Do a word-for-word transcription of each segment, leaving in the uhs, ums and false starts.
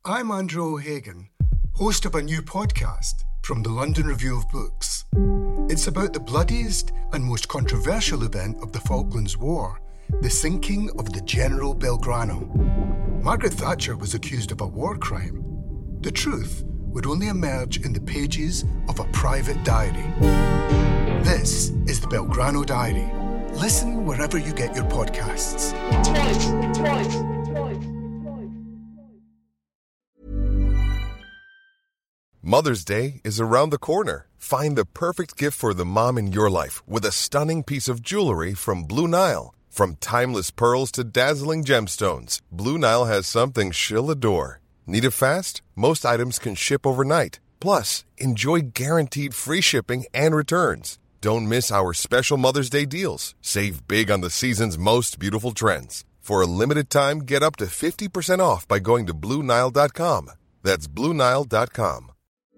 I'm Andrew O'Hagan, host of a new podcast from the London Review of Books. It's about the bloodiest and most controversial event of the Falklands War, the sinking of the General Belgrano. Margaret Thatcher was accused of a war crime. The truth would only emerge in the pages of a private diary. This is the Belgrano Diary. Listen wherever you get your podcasts. Twice, twice, twice, twice. Mother's Day is around the corner. Find the perfect gift for the mom in your life with a stunning piece of jewelry from Blue Nile. From timeless pearls to dazzling gemstones, Blue Nile has something she'll adore. Need it fast? Most items can ship overnight. Plus, enjoy guaranteed free shipping and returns. Don't miss our special Mother's Day deals. Save big on the season's most beautiful trends. For a limited time, get up to fifty percent off by going to Blue Nile dot com. That's Blue Nile dot com.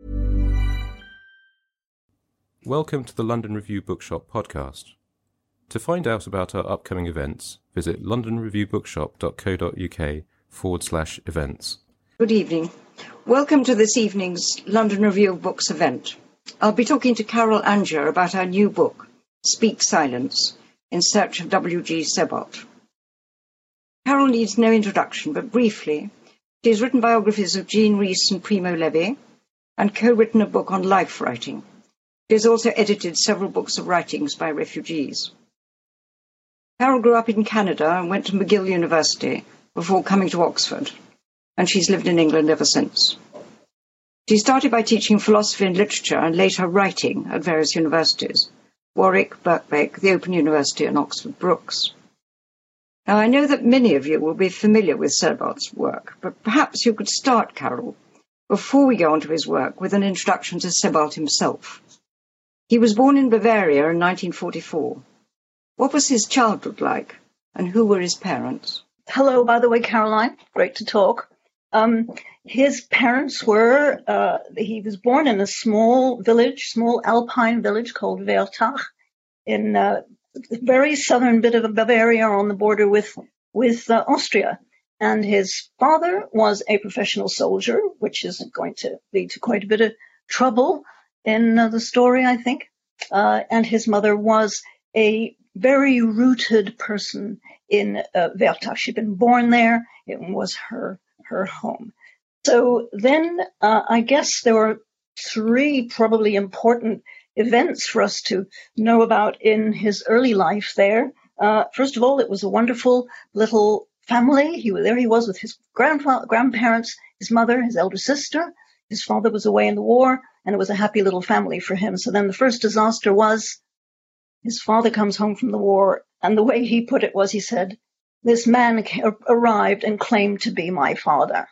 Welcome to the London Review Bookshop podcast. To find out about our upcoming events, visit londonreviewbookshop.co.uk forward slash events. Good evening. Welcome to this evening's London Review of Books event. I'll be talking to Carol Anger about our new book, Speak Silence, In Search of W G Sebald. Carol needs no introduction, but briefly, she has written biographies of Jean Rhys and Primo Levi, and co-written a book on life writing. She has also edited several books of writings by refugees. Carol grew up in Canada and went to McGill University before coming to Oxford, and she's lived in England ever since. She started by teaching philosophy and literature and later writing at various universities, Warwick, Birkbeck, the Open University and Oxford Brookes. Now, I know that many of you will be familiar with Sebald's work, but perhaps you could start, Carol, before we go on to his work, with an introduction to Sebald himself. He was born in Bavaria in nineteen forty-four. What was his childhood like, and who were his parents? Hello, by the way, Caroline. Great to talk. Um, his parents were, uh, he was born in a small village, small alpine village called Wertach, in uh, the very southern bit of Bavaria on the border with, with uh, Austria. And his father was a professional soldier, which is going to lead to quite a bit of trouble in uh, the story, I think. Uh, and his mother was a very rooted person in uh, Wertach. She'd been born there. It was her her home. So then uh, I guess there were three probably important events for us to know about in his early life there. Uh, first of all, it was a wonderful little family. He was, there he was with his grandfa- grandparents, his mother, his elder sister. His father was away in the war, and it was a happy little family for him. So then the first disaster was his father comes home from the war, and the way he put it was, he said, this man arrived and claimed to be my father.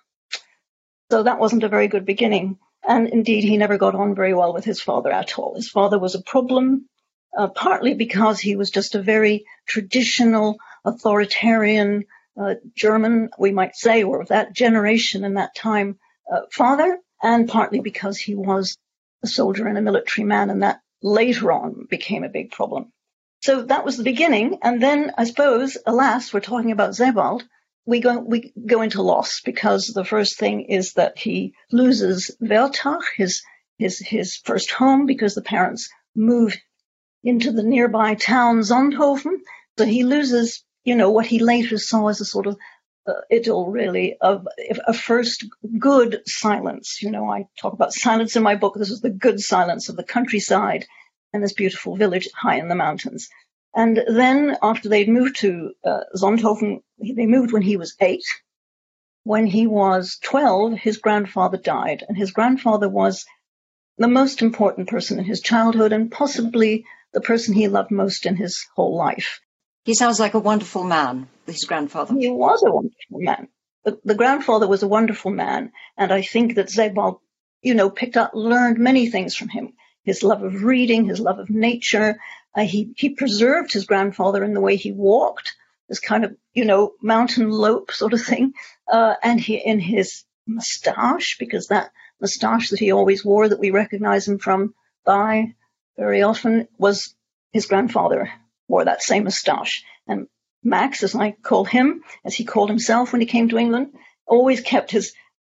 So that wasn't a very good beginning. And indeed, he never got on very well with his father at all. His father was a problem, uh, partly because he was just a very traditional, authoritarian uh, German, we might say, or of that generation and that time, uh, father, and partly because he was a soldier and a military man, and that later on became a big problem. So that was the beginning. And then, I suppose, alas, we're talking about Sebald. We go, we go into loss, because the first thing is that he loses Wertach, his, his, his first home, because the parents move into the nearby town Sonthofen. So he loses, you know, what he later saw as a sort of uh, idyll, really, of a first good silence. You know, I talk about silence in my book. This is the good silence of the countryside and this beautiful village high in the mountains. And then after they'd moved to uh, Sonthofen, they moved when he was eight. When he was twelve, his grandfather died, and his grandfather was the most important person in his childhood and possibly the person he loved most in his whole life. He sounds like a wonderful man, his grandfather. He was a wonderful man. The, the grandfather was a wonderful man, and I think that Sebald, you know, picked up, learned many things from him. His love of reading, his love of nature. Uh, he, he preserved his grandfather in the way he walked, this kind of, you know, mountain lope sort of thing. Uh, and he, in his moustache, because that moustache that he always wore, that we recognize him from by very often, was his grandfather wore that same moustache. And Max, as I call him, as he called himself when he came to England, always kept his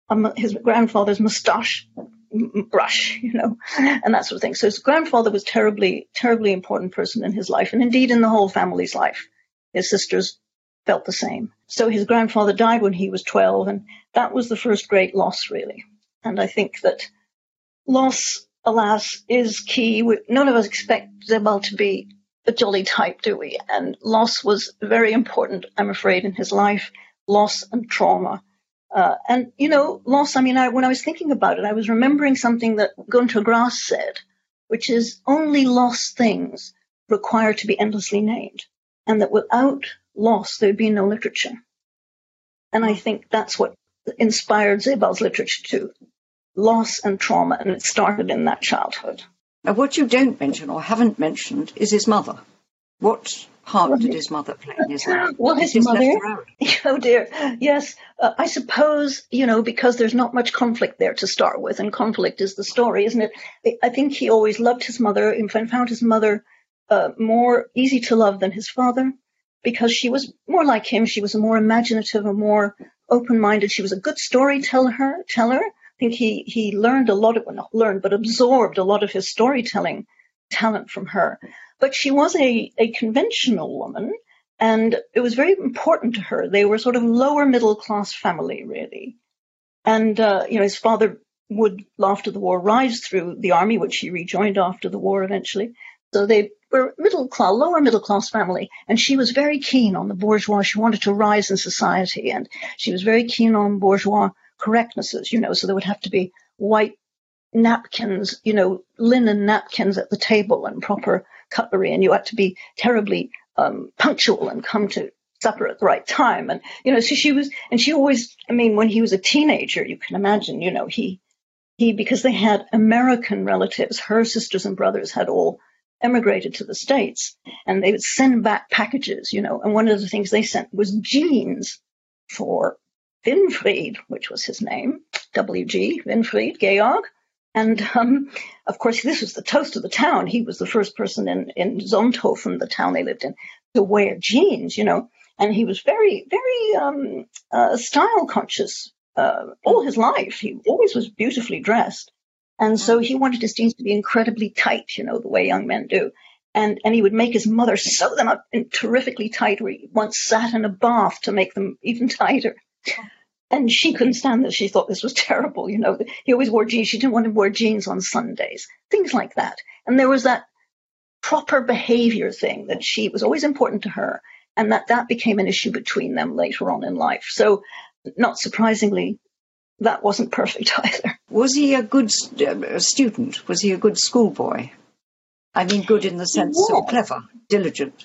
um, his grandfather's moustache brush, you know, and that sort of thing. So his grandfather was terribly, terribly important person in his life, and indeed in the whole family's life. His sisters felt the same. So his grandfather died when he was twelve, and that was the first great loss, really. And I think that loss, alas, is key. We, none of us expect Sebald to be a jolly type, do we? And loss was very important, I'm afraid, in his life, loss and trauma. Uh, and, you know, loss, I mean, I, when I was thinking about it, I was remembering something that Günter Grass said, which is only lost things require to be endlessly named, and that without loss, there'd be no literature. And I think that's what inspired Sebald's literature too, loss and trauma, and it started in that childhood. Now, what you don't mention or haven't mentioned is his mother. What part did his mother play in his life? Well, his mother, oh dear, yes. Uh, I suppose, you know, because there's not much conflict there to start with, and conflict is the story, isn't it? I think he always loved his mother, and found his mother uh, more easy to love than his father, because she was more like him. She was a more imaginative, a more open-minded. She was a good storyteller. Teller. I think he, he learned a lot of, well, not learned, but absorbed a lot of his storytelling talent from her. But she was a, a conventional woman, and it was very important to her. They were sort of lower middle class family, really. And, uh, you know, his father would, after the war, rise through the army, which he rejoined after the war eventually. So they were middle class, lower middle class family. And she was very keen on the bourgeois. She wanted to rise in society, and she was very keen on bourgeois correctnesses, you know, so there would have to be white napkins, you know, linen napkins at the table and proper cutlery, and you had to be terribly um, punctual and come to supper at the right time. And, you know, so she was, and she always, I mean, when he was a teenager, you can imagine, you know, he, he, because they had American relatives, her sisters and brothers had all emigrated to the States, and they would send back packages, you know, and one of the things they sent was jeans for Winfried, which was his name, W G, Winfried Georg. And, um, of course, this was the toast of the town. He was the first person in, in Sonthofen, the town they lived in, to wear jeans, you know. And he was very, very um, uh, style conscious uh, all his life. He always was beautifully dressed. And so he wanted his jeans to be incredibly tight, you know, the way young men do. And and he would make his mother sew them up in terrifically tight, where he once sat in a bath to make them even tighter. And she couldn't stand this. She thought this was terrible. You know, he always wore jeans. She didn't want to wear jeans on Sundays, things like that. And there was that proper behavior thing that she was always important to her. And that, that became an issue between them later on in life. So not surprisingly, that wasn't perfect either. Was he a good uh, student? Was he a good schoolboy? I mean, good in the sense yeah. of clever, diligent.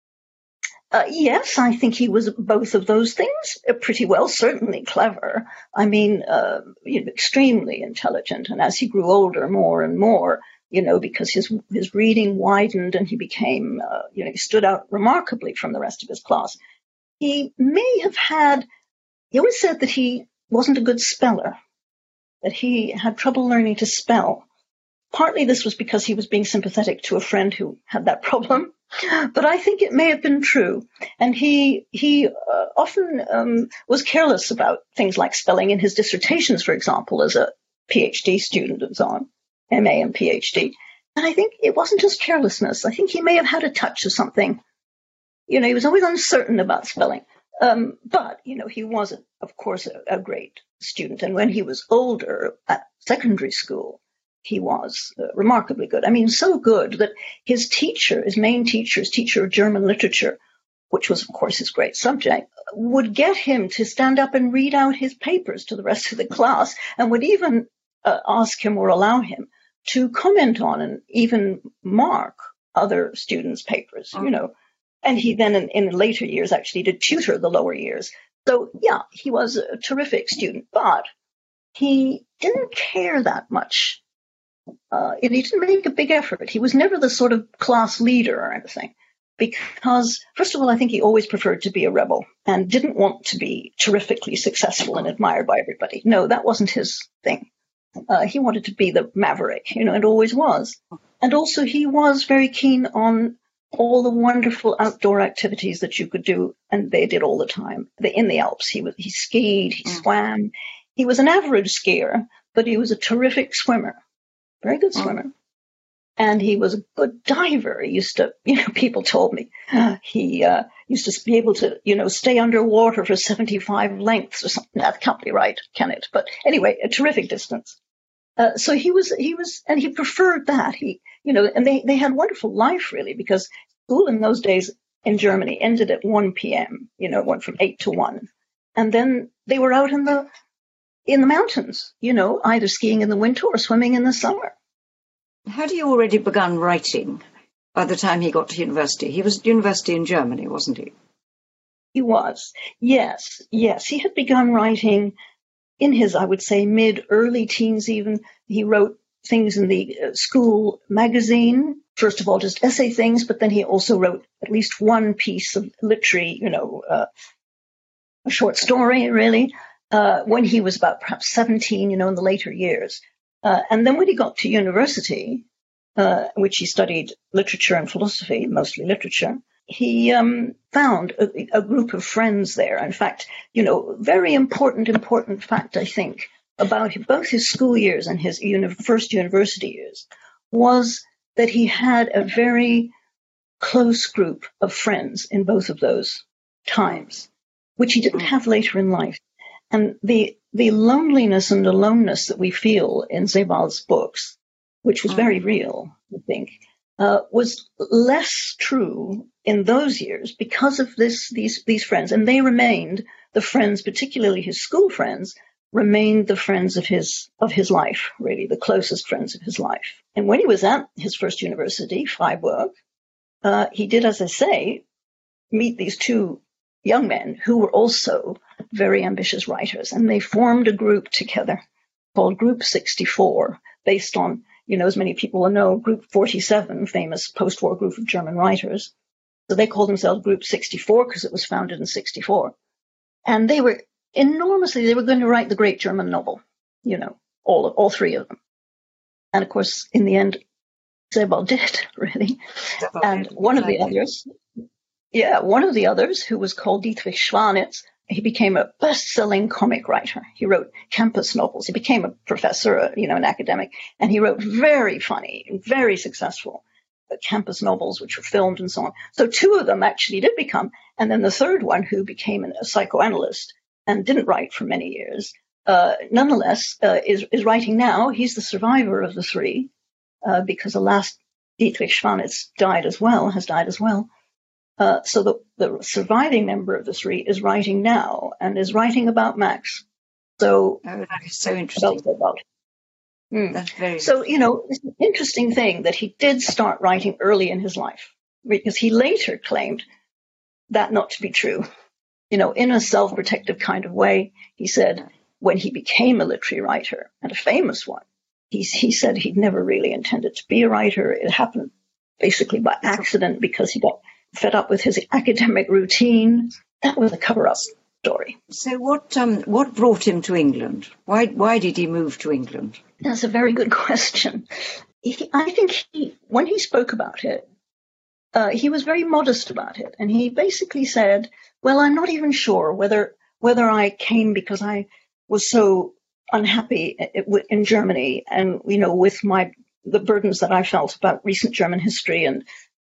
Uh, yes, I think he was both of those things uh, pretty well, certainly clever. I mean, uh, you know, extremely intelligent. And as he grew older, more and more, you know, because his his reading widened and he became, uh, you know, he stood out remarkably from the rest of his class. He may have had, he always said that he wasn't a good speller, that he had trouble learning to spell. Partly this was because he was being sympathetic to a friend who had that problem. But I think it may have been true. And he he uh, often um, was careless about things like spelling in his dissertations, for example, as a PhD student and so on, M A and PhD. And I think it wasn't just carelessness. I think he may have had a touch of something. You know, he was always uncertain about spelling. Um, but, you know, he was, of course, a, a great student. And when he was older at secondary school, he was uh, remarkably good. I mean, so good that his teacher, his main teacher, his teacher of German literature, which was, of course, his great subject, would get him to stand up and read out his papers to the rest of the class, and would even uh, ask him or allow him to comment on and even mark other students' papers, you know. And he then, in, in later years, actually did tutor the lower years. So, yeah, he was a terrific student, but he didn't care that much. Uh, and he didn't make a big effort. He was never the sort of class leader or anything, because, first of all, I think he always preferred to be a rebel and didn't want to be terrifically successful and admired by everybody. No, that wasn't his thing. Uh, he wanted to be the maverick, you know, and always was. And also he was very keen on all the wonderful outdoor activities that you could do, and they did all the time. In the Alps, he was, he skied, he swam. he was an average skier, but he was a terrific swimmer, very good swimmer. And he was a good diver. He used to, you know, people told me uh, he uh, used to be able to, you know, stay underwater for seventy-five lengths or something. That can't be right, can it? But anyway, a terrific distance. Uh, so he was, he was, and he preferred that. He, you know, and they, they had wonderful life really, because school in those days in Germany ended at one p.m., you know, went from eight to one. And then they were out in the, in the mountains, you know, either skiing in the winter or swimming in the summer. Had he already begun writing by the time he got to university? He was at university in Germany, wasn't he? He was. Yes, yes. He had begun writing in his, I would say, mid-early teens even. He wrote things in the uh, school magazine. First of all, just essay things, but then he also wrote at least one piece of literary, you know, uh, a short story, really, uh, when he was about perhaps seventeen, you know, in the later years. Uh, and then when he got to university, uh, which he studied literature and philosophy, mostly literature, he um, found a, a group of friends there. In fact, you know, very important, important fact, I think, about both his school years and his uni- first university years was that he had a very close group of friends in both of those times, which he didn't have later in life. And the the loneliness and aloneness that we feel in Sebald's books, which was very real, I think, uh, was less true in those years because of this these these friends. And they remained the friends, particularly his school friends, remained the friends of his of his life, really, the closest friends of his life. And when he was at his first university, Freiburg, uh, he did, as I say, meet these two young men who were also very ambitious writers, and they formed a group together called Group sixty-four, based on, you know, as many people will know, Group forty-seven, famous post-war group of German writers. So they called themselves Group sixty-four because it was founded in sixty-four. And they were enormously, they were going to write the great German novel, you know, all, all three of them. And of course, in the end, Sebald did, really. And one of the others, yeah, one of the others, who was called Dietrich Schwanitz, he became a best-selling comic writer. He wrote campus novels. He became a professor, you know, an academic, and he wrote very funny, very successful campus novels, which were filmed and so on. So two of them actually did become, and then the third one, who became a psychoanalyst and didn't write for many years, uh, nonetheless, uh, is, is writing now. He's the survivor of the three, uh, because the last Dietrich Schwanitz died as well, has died as well. Uh, so the, the surviving member of the three is writing now and is writing about Max. So, oh, that is so interesting. About, about. Mm. That's very so, you know, it's an interesting thing that he did start writing early in his life, because he later claimed that not to be true. You know, in a self-protective kind of way, he said when he became a literary writer, and a famous one, he, he said he'd never really intended to be a writer. It happened basically by accident because he got fed up with his academic routine. That was a cover-up story. So what um, what brought him to England? Why why did he move to England? That's a very good question. He, I think he, when he spoke about it, uh, he was very modest about it. And he basically said, well, I'm not even sure whether whether I came because I was so unhappy in Germany and, you know, with my the burdens that I felt about recent German history, and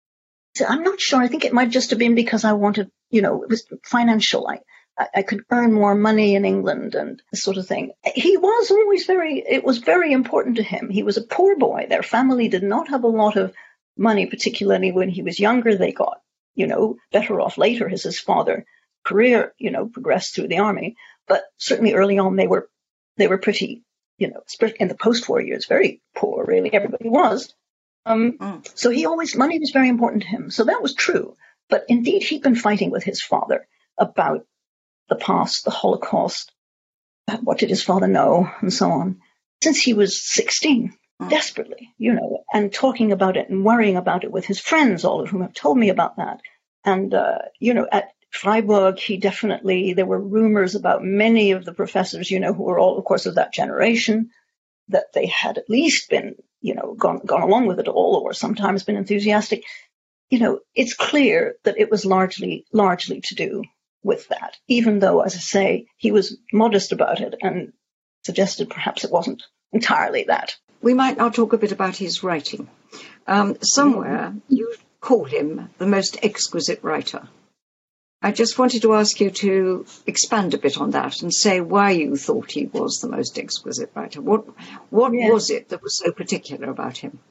I'm not sure. I think it might just have been because I wanted, you know, it was financial. I, I could earn more money in England and this sort of thing. He was always very, it was very important to him. He was a poor boy. Their family did not have a lot of money, particularly when he was younger. They got, you know, better off later as his father career, you know, progressed through the army. But certainly early on, they were, they were pretty, you know, in the post-war years, very poor, really. Everybody was. Um, mm. So he always, money was very important to him. So that was true. But indeed, he'd been fighting with his father about the past, the Holocaust, what did his father know, and so on, since he was sixteen, mm. desperately, you know, and talking about it and worrying about it with his friends, all of whom have told me about that. And, uh, you know, at Freiburg, he definitely, there were rumors about many of the professors, you know, who were all, of course, of that generation, that they had at least been, you know, gone, gone along with it all, or sometimes been enthusiastic. You know, it's clear that it was largely, largely to do with that, even though, as I say, he was modest about it and suggested perhaps it wasn't entirely that. We might now talk a bit about his writing. Um, somewhere you call him the most exquisite writer. I just wanted to ask you to expand a bit on that and say why you thought he was the most exquisite writer. What what yeah. was it that was so particular about him?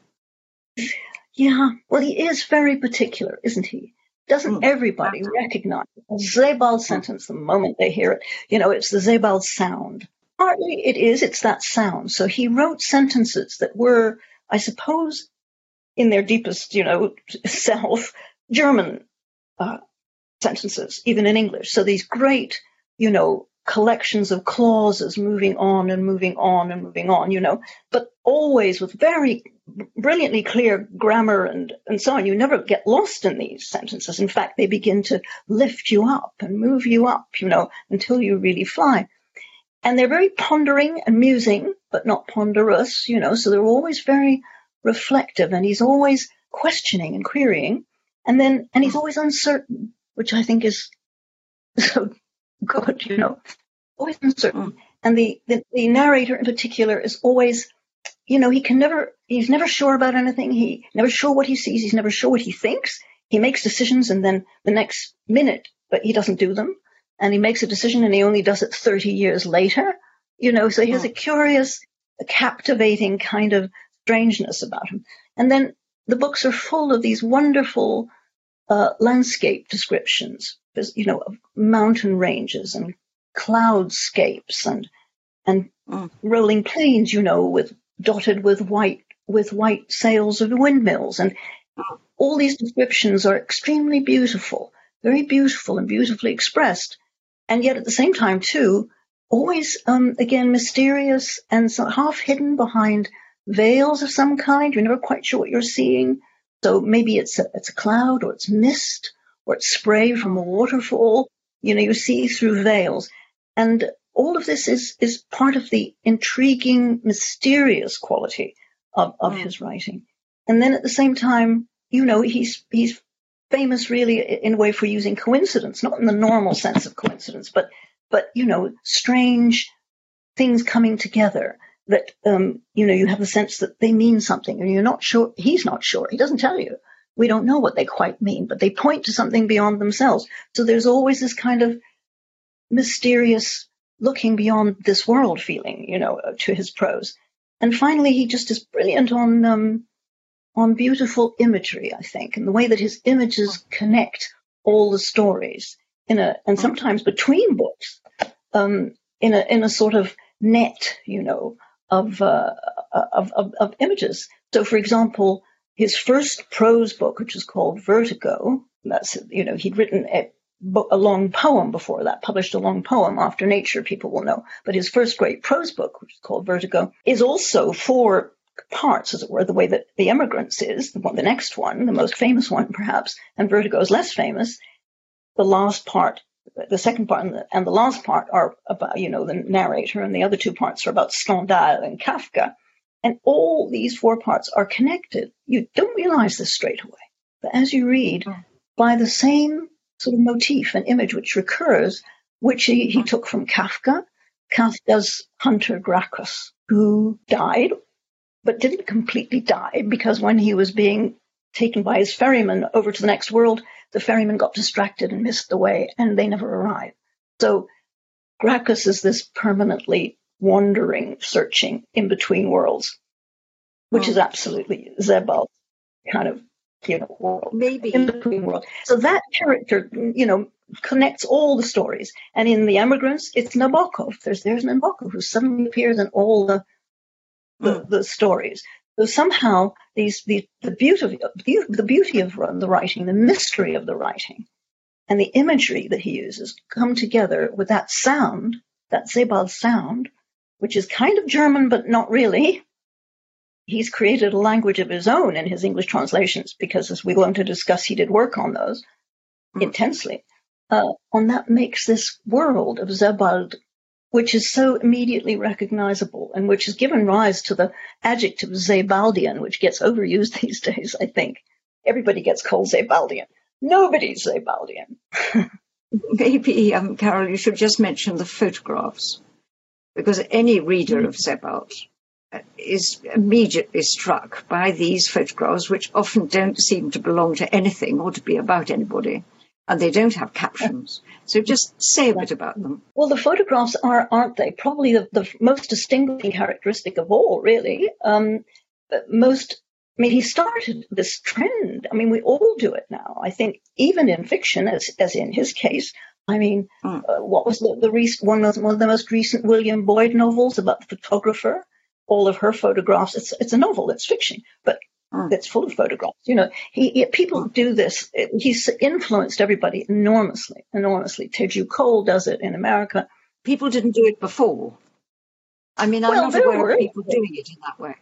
Yeah, well, he is very particular, isn't he? Doesn't mm, everybody absolutely. recognize a Sebald sentence the moment they hear it? You know, it's the Sebald sound. Partly it is, it's that sound. So he wrote sentences that were, I suppose, in their deepest, you know, self, German uh, sentences, even in English. So these great, you know, collections of clauses moving on and moving on and moving on, you know, but always with very brilliantly clear grammar and, and so on. You never get lost in these sentences. In fact, they begin to lift you up and move you up, you know, until you really fly. And they're very pondering and musing, but not ponderous, you know, so they're always very reflective, and he's always questioning and querying. And then, and he's always uncertain, which I think is so good, you know, always uncertain. And the, the, the narrator in particular is always, you know, he can never, he's never sure about anything. He never sure what he sees. He's never sure what he thinks. He makes decisions, and then the next minute, but he doesn't do them. And he makes a decision and he only does it thirty years later, you know, so he has a curious, a captivating kind of strangeness about him. And then the books are full of these wonderful uh, landscape descriptions, you know, of mountain ranges and cloudscapes and and mm. rolling plains, you know, with dotted with white with white sails of windmills. And mm. all these descriptions are extremely beautiful, very beautiful and beautifully expressed. And yet at the same time, too, always, um, again, mysterious and so half hidden behind veils of some kind. You're never quite sure what you're seeing. So maybe it's a, it's a cloud, or it's mist, or it's spray from a waterfall. You know, you see through veils. And all of this is, is part of the intriguing, mysterious quality of, of mm. his writing. And then at the same time, you know, he's he's famous really in a way for using coincidence, not in the normal sense of coincidence, but, but you know, strange things coming together that, um, you know, you have the sense that they mean something, and you're not sure, he's not sure, he doesn't tell you. We don't know what they quite mean, but they point to something beyond themselves. So there's always this kind of mysterious looking beyond this world feeling, you know, to his prose. And finally, he just is brilliant on, um, on beautiful imagery, I think, and the way that his images connect all the stories in a, and sometimes between books, um, in a, in a sort of net, you know, of, uh, of, of, of images. So, for example, his first prose book, which is called Vertigo, that's, you know, he'd written a, a long poem before that, published a long poem, After Nature, people will know. But his first great prose book, which is called Vertigo, is also four parts, as it were, the way that The Emigrants is, the, one, the next one, the most famous one perhaps, and Vertigo is less famous. The last part, the second part and the, and the last part are about, you know, the narrator, and the other two parts are about Stendhal and Kafka. And all these four parts are connected. You don't realize this straight away. But as you read, by the same sort of motif and image which recurs, which he, he took from Kafka, Kafka's hunter Gracchus, who died, but didn't completely die, because when he was being taken by his ferryman over to the next world, the ferryman got distracted and missed the way, and they never arrived. So Gracchus is this permanently wandering, searching in between worlds, which oh. is absolutely Sebald kind of, you know, world. Maybe. In between world. So that character, you know, connects all the stories. And in The Emigrants, it's Nabokov. There's there's Nabokov who suddenly appears in all the the, mm. the stories. So somehow these the the beauty the beauty of the writing, the mystery of the writing, and the imagery that he uses come together with that sound, that Sebald sound, which is kind of German but not really. He's created a language of his own in his English translations, because as we go on to discuss, he did work on those mm. intensely. Uh, and that makes this world of Sebald, which is so immediately recognizable, and which has given rise to the adjective Sebaldian, which gets overused these days, I think. Everybody gets called Sebaldian. Nobody's Sebaldian. Maybe, um, Carol, you should just mention the photographs, because any reader of Sebald is immediately struck by these photographs, which often don't seem to belong to anything or to be about anybody, and they don't have captions. So just say a bit about them. Well, the photographs are, aren't they, probably the, the most distinguishing characteristic of all, really. Um, most, I mean, he started this trend. I mean, we all do it now. I think even in fiction, as as in his case, I mean, mm. uh, what was the, the rec- one, of, one of the most recent William Boyd novels about the photographer? All of her photographs. It's it's a novel. It's fiction, but mm. it's full of photographs. You know, he, he people mm. do this. He's influenced everybody enormously, enormously. Teju Cole does it in America. People didn't do it before. I mean, I'm well, not aware were, of people doing it in that way.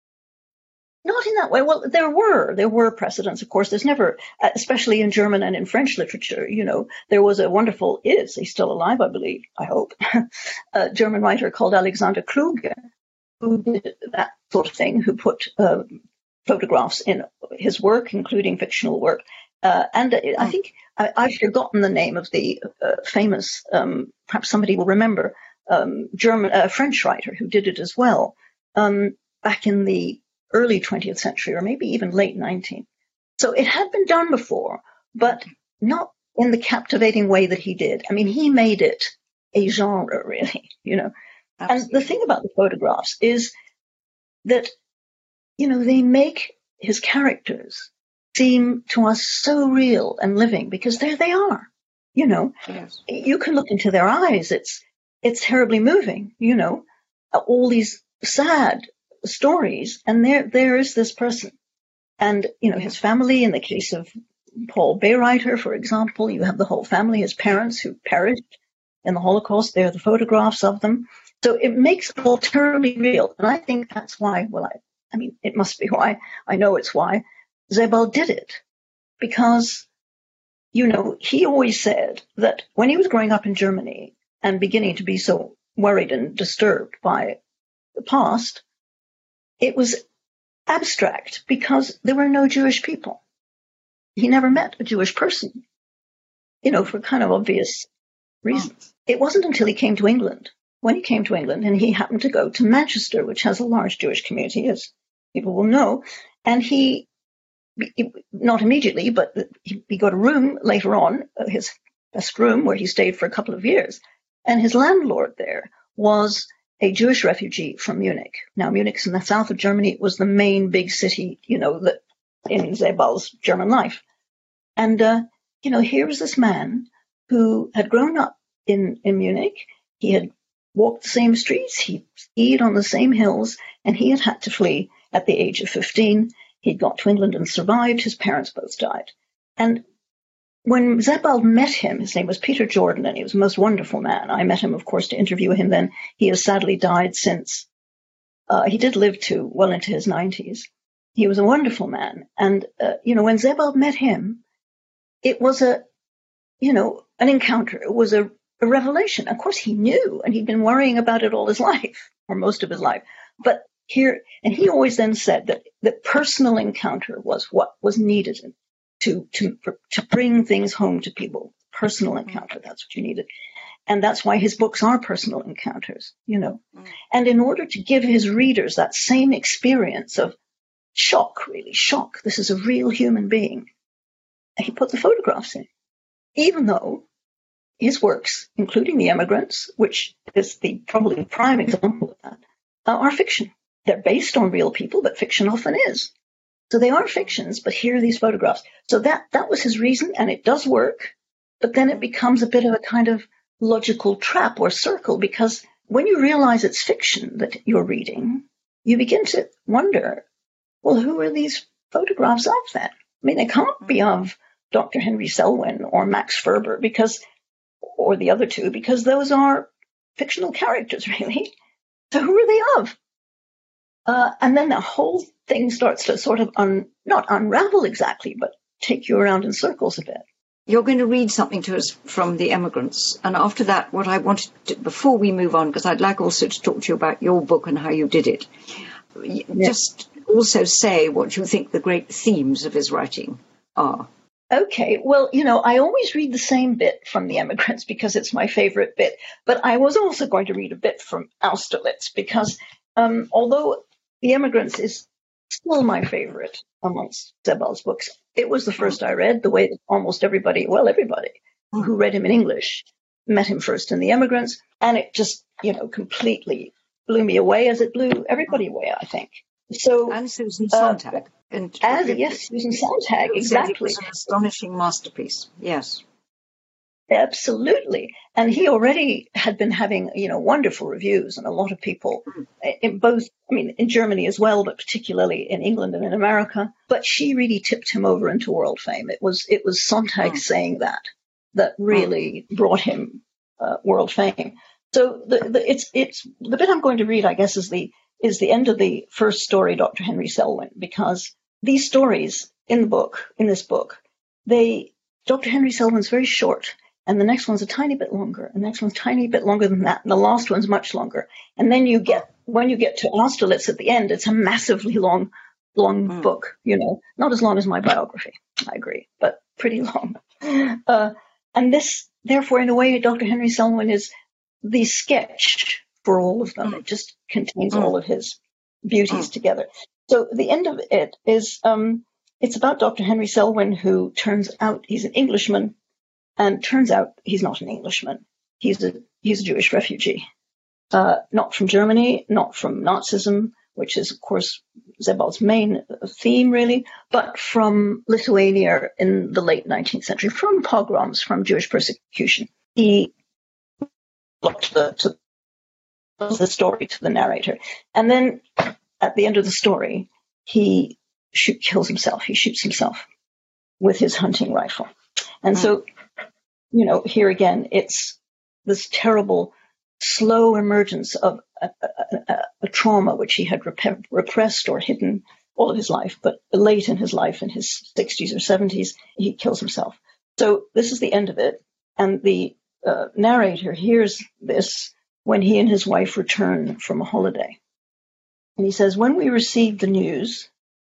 Not in that way. Well, there were there were precedents. Of course, there's never, especially in German and in French literature. You know, there was a wonderful is he's still alive, I believe. I hope a German writer called Alexander Kluge, who did that sort of thing, who put uh, photographs in his work, including fictional work. Uh, and uh, I think I, I've forgotten the name of the uh, famous, um, perhaps somebody will remember, um, German, uh, French writer who did it as well, um, back in the early twentieth century, or maybe even late nineteenth. So it had been done before, but not in the captivating way that he did. I mean, he made it a genre, really, you know. Absolutely. And the thing about the photographs is that, you know, they make his characters seem to us so real and living because there they are, you know. Yes. You can look into their eyes. It's it's terribly moving, you know, all these sad stories. And there there is this person. And, you know, his family, in the case of Paul Bayreuther, for example, you have the whole family, his parents who perished in the Holocaust. There are the photographs of them. So it makes it all terribly real. And I think that's why, well, I, I mean, it must be why, I know it's why, Sebald did it. Because, you know, he always said that when he was growing up in Germany and beginning to be so worried and disturbed by the past, it was abstract because there were no Jewish people. He never met a Jewish person, you know, for kind of obvious reasons. Oh. It wasn't until he came to England. When he came to England, and he happened to go to Manchester, which has a large Jewish community, as people will know, and he, not immediately, but he, he got a room later on, his best room, where he stayed for a couple of years, and his landlord there was a Jewish refugee from Munich. Now, Munich's in the south of Germany. It was the main big city, you know, that in Sebald's German life. And, uh, you know, here was this man who had grown up in, in Munich. He had walked the same streets, he skied on the same hills, and he had had to flee at the age of fifteen. He'd got to England and survived. His parents both died. And when Sebald met him, his name was Peter Jordan, and he was a most wonderful man. I met him, of course, to interview him then. He has sadly died since. Uh, he did live to well into his nineties. He was a wonderful man. And, uh, you know, when Sebald met him, it was a, you know, an encounter. It was a A revelation. Of course, he knew, and he'd been worrying about it all his life, or most of his life. But here, and he always then said that the personal encounter was what was needed to to to bring things home to people. Personal encounter, that's what you needed. And that's why his books are personal encounters, you know. Mm. And in order to give his readers that same experience of shock, really, shock, this is a real human being, he put the photographs in, even though his works, including The Emigrants, which is the probably prime example of that, uh, are fiction. They're based on real people, but fiction often is. So they are fictions, but here are these photographs. So that, that was his reason, and it does work, but then it becomes a bit of a kind of logical trap or circle, because when you realize it's fiction that you're reading, you begin to wonder, well, who are these photographs of then? I mean, they can't be of Doctor Henry Selwyn or Max Ferber, because or the other two, because those are fictional characters, really. So who are they of? Uh, and then the whole thing starts to sort of, un, not unravel exactly, but take you around in circles a bit. You're going to read something to us from The Emigrants. And after that, what I wanted to, before we move on, because I'd like also to talk to you about your book and how you did it, yeah. Just also say what you think the great themes of his writing are. Okay, well, you know, I always read the same bit from The Emigrants because it's my favorite bit. But I was also going to read a bit from Austerlitz because um, although The Emigrants is still my favorite amongst Sebald's books, it was the first I read, the way that almost everybody, well, everybody who read him in English met him first in The Emigrants. And it just, you know, completely blew me away as it blew everybody away, I think. So, and Susan Sontag. Uh, and as, yes, Susan Sontag, exactly. It was an astonishing masterpiece, yes. Absolutely. And he already had been having, you know, wonderful reviews, and a lot of people mm. in both, I mean, in Germany as well, but particularly in England and in America. But she really tipped him over into world fame. It was, it was Sontag mm. saying that, that really mm. brought him uh, world fame. So the, the, it's, it's, the bit I'm going to read, I guess, is the, is the end of the first story, Doctor Henry Selwyn, because these stories in the book, in this book, they, Doctor Henry Selwyn's very short, and the next one's a tiny bit longer, and the next one's a tiny bit longer than that, and the last one's much longer. And then you get, when you get to Austerlitz at the end, it's a massively long, long mm. book, you know, not as long as my biography, I agree, but pretty long. Uh, and this, therefore, in a way, Doctor Henry Selwyn is the sketch for all of them. Mm. It just contains mm. all of his beauties mm. together. So the end of it is, um, it's about Doctor Henry Selwyn, who turns out he's an Englishman, and turns out he's not an Englishman. He's a he's a Jewish refugee, uh, not from Germany, not from Nazism, which is, of course, Sebald's main theme, really, but from Lithuania in the late nineteenth century, from pogroms, from Jewish persecution. He looked the, to the story to the narrator. And then at the end of the story, he shoot, kills himself. He shoots himself with his hunting rifle. And mm. so, you know, here again, it's this terrible, slow emergence of a, a, a, a trauma which he had rep- repressed or hidden all of his life. But late in his life, in his sixties or seventies, he kills himself. So this is the end of it. And the uh, narrator hears this when he and his wife return from a holiday. And he says, when we received the news,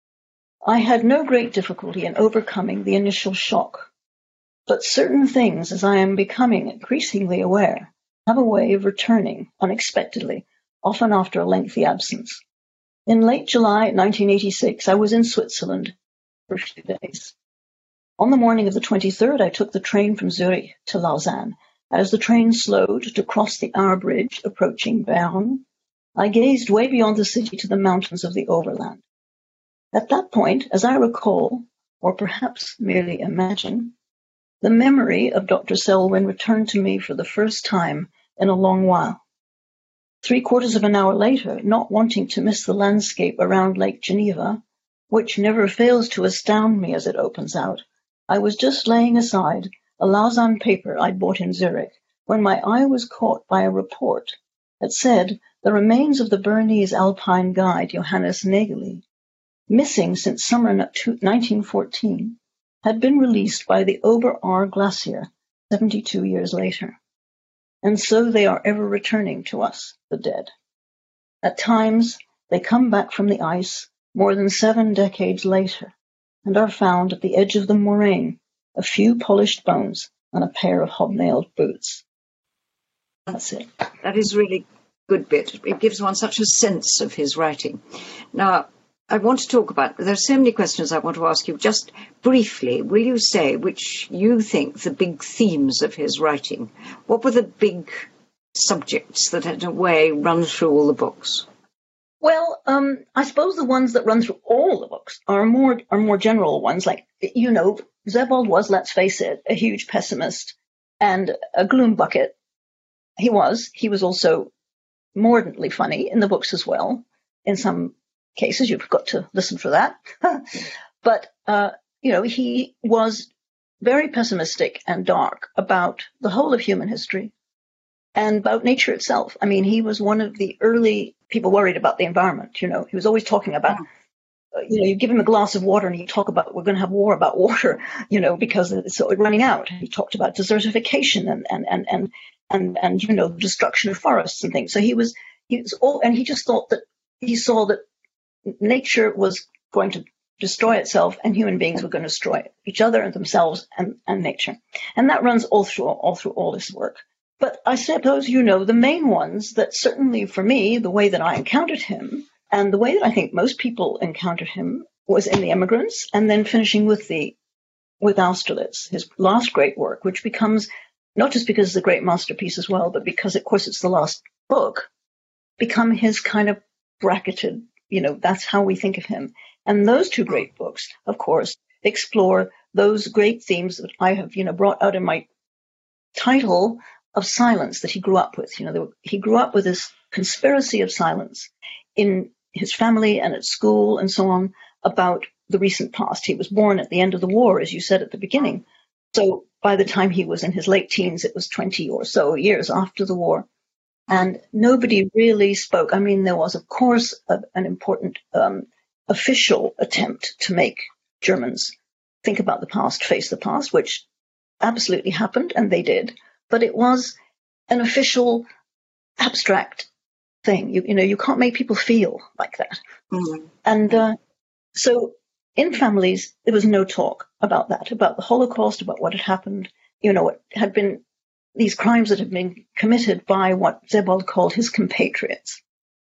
I had no great difficulty in overcoming the initial shock. But certain things, as I am becoming increasingly aware, have a way of returning unexpectedly, often after a lengthy absence. In late July nineteen eighty-six, I was in Switzerland for a few days. On the morning of the twenty-third, I took the train from Zurich to Lausanne. As the train slowed to cross the Our Bridge approaching Bern, I gazed way beyond the city to the mountains of the Overland. At that point, as I recall, or perhaps merely imagine, the memory of Doctor Selwyn returned to me for the first time in a long while. Three quarters of an hour later, not wanting to miss the landscape around Lake Geneva, which never fails to astound me as it opens out, I was just laying aside a Lausanne paper I'd bought in Zurich when my eye was caught by a report that said the remains of the Bernese alpine guide Johannes Nägeli, missing since summer nineteen fourteen, had been released by the Ober-Ahr Glacier seventy-two years later. And so they are ever returning to us, the dead. At times, they come back from the ice more than seven decades later and are found at the edge of the moraine, a few polished bones and a pair of hobnailed boots. That's it. That is really good bit. It gives one such a sense of his writing. Now, I want to talk about, there are so many questions I want to ask you. Just briefly, will you say which you think the big themes of his writing? What were the big subjects that, in a way, run through all the books? Well, um, I suppose the ones that run through all the books are more are more general ones. Like, you know, Sebald was, let's face it, a huge pessimist and a gloom bucket. He was. He was also mordantly funny in the books as well. In some cases, you've got to listen for that. But, uh, you know, he was very pessimistic and dark about the whole of human history and about nature itself. I mean, he was one of the early people worried about the environment. You know, he was always talking about, uh, you know, you give him a glass of water and you talk about, we're going to have war about water, you know, because it's running out. He talked about desertification and, and, and, and, and, and, you know, destruction of forests and things. So he was, he was all, and he just thought that he saw that nature was going to destroy itself, and human beings were going to destroy each other and themselves and, and nature. And that runs all through all through all this work. But I suppose you know the main ones that certainly for me, the way that I encountered him, and the way that I think most people encountered him, was in The Emigrants, and then finishing with the with Austerlitz, his last great work, which becomes, not just because it's a great masterpiece as well, but because, of course, it's the last book, become his kind of bracketed, you know, that's how we think of him. And those two great books, of course, explore those great themes that I have, you know, brought out in my title of silence that he grew up with. You know, he grew up with this conspiracy of silence in his family and at school and so on about the recent past. He was born at the end of the war, as you said at the beginning. So by the time he was in his late teens, it was twenty or so years after the war. And nobody really spoke. I mean, there was, of course, a, an important um, official attempt to make Germans think about the past, face the past, which absolutely happened, and they did. But it was an official, abstract thing. You, you know, you can't make people feel like that. Mm-hmm. And uh, so in families, there was no talk about that, about the Holocaust, about what had happened, you know, what had been these crimes that had been committed by what Sebald called his compatriots.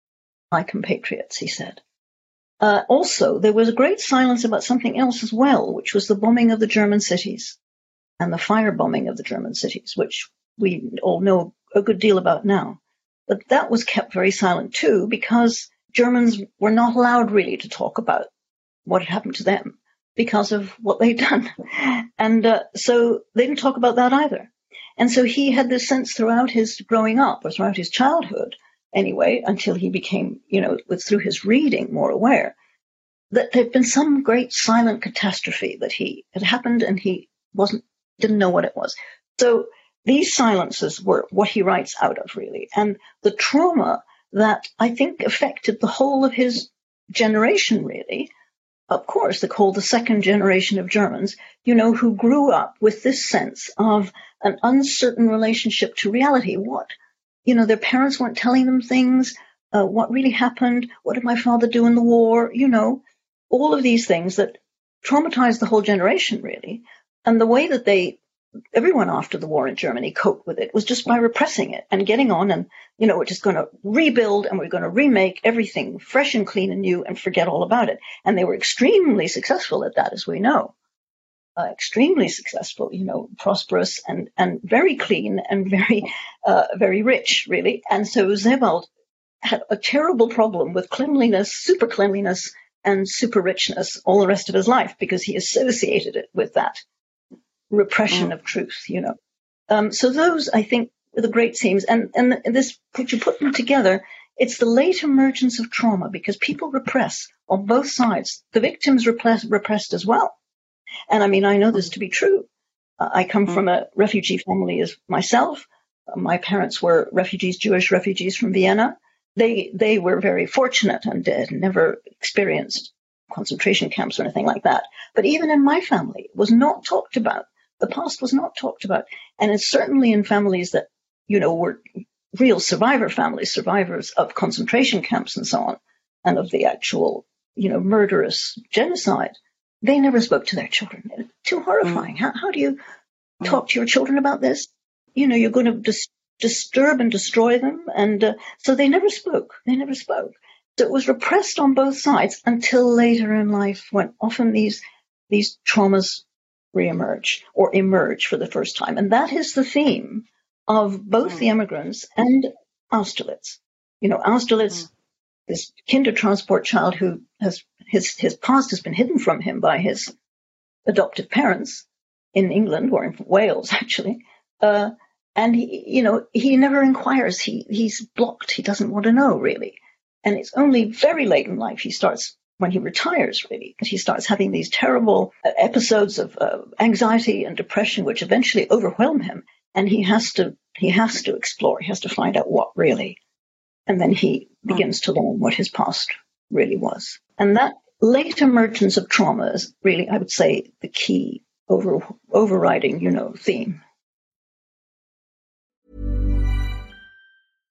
My compatriots, he said. Uh, also, there was a great silence about something else as well, which was the bombing of the German cities and the firebombing of the German cities, which we all know a good deal about now. But that was kept very silent too, because Germans were not allowed really to talk about what had happened to them because of what they'd done. And uh, so they didn't talk about that either. And so he had this sense throughout his growing up, or throughout his childhood anyway, until he became, you know, through his reading more aware, that there'd been some great silent catastrophe that he had happened and he wasn't, didn't know what it was. So these silences were what he writes out of, really. And the trauma that I think affected the whole of his generation, really, of course, they're called the second generation of Germans, you know, who grew up with this sense of an uncertain relationship to reality. What, you know, their parents weren't telling them things. Uh, what really happened? What did my father do in the war? You know, all of these things that traumatized the whole generation, really. And the way that they, everyone after the war in Germany coped with it was just by repressing it and getting on and, you know, we're just going to rebuild and we're going to remake everything fresh and clean and new and forget all about it. And they were extremely successful at that, as we know. Uh, extremely successful, you know, prosperous and, and very clean and very, uh, very rich, really. And so Sebald had a terrible problem with cleanliness, super cleanliness, and super richness all the rest of his life because he associated it with that repression mm. of truth, you know. Um, so those, I think, are the great themes. And, and this, if you put them together, it's the late emergence of trauma because people repress on both sides. The victims repress, repressed as well. And I mean, I know this to be true. Uh, I come mm. from a refugee family as myself. Uh, my parents were refugees, Jewish refugees from Vienna. They they were very fortunate and did never experienced concentration camps or anything like that. But even in my family, it was not talked about. The past was not talked about. And it's certainly in families that, you know, were real survivor families, survivors of concentration camps and so on, and of the actual, you know, murderous genocide. They never spoke to their children. It's too horrifying. Mm. How, how do you talk to your children about this? You know, you're going to dis- disturb and destroy them. And uh, so they never spoke. They never spoke. So it was repressed on both sides until later in life when often these these traumas reemerge or emerge for the first time. And that is the theme of both mm. The Emigrants and Austerlitz. You know, Austerlitz, mm. this Kindertransport child who has his his past has been hidden from him by his adoptive parents in England or in Wales, actually. Uh, and he, you know, he never inquires. He he's blocked. He doesn't want to know, really. And it's only very late in life he starts, when he retires, really, that he starts having these terrible episodes of uh, anxiety and depression, which eventually overwhelm him. And he has to he has to explore. He has to find out what really. And then he begins to learn what his past really was. And that late emergence of trauma is really, I would say, the key over, overriding, you know, theme.